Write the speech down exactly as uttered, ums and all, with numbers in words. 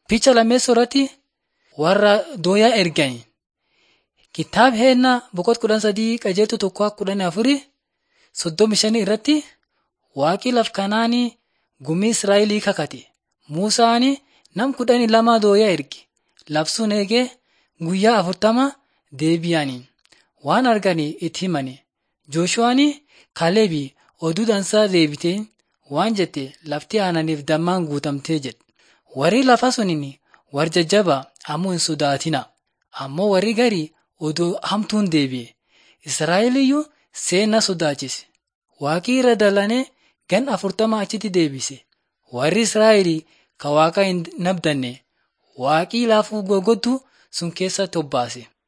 Picha lammeessoo irratti warra dooyaa ergani. Kitaaba Heennaa boqonnaa kudhan sadii qajeeltuu tokko kudhan afurii soddomi shanii irratti waaqii laf kanaanii gumii Israa'elii kakate. Muusaan nam kudhanii lama dooyaa erge. Labsuun eegee guyyaa afurtama deebi'anii waan arganii itti himani. Jooshuwaan Kaalebii oduu dansaa deebitee waan jette lafti aananiif dammaan guutamtee jedhe. Warri lafa suniin warra jajjabaa ammoo hin sodaatina. Ammoo warri garii oduu hamtuun deebi'e. Israa'eliyyuu seenaa sodaachise. Waaqii irra dalanee gan afurtama achitti deebise. Warri Israa'elii ka waaqa hin nabdanne waaqii laafuu goggottu sun keessa tobbaase.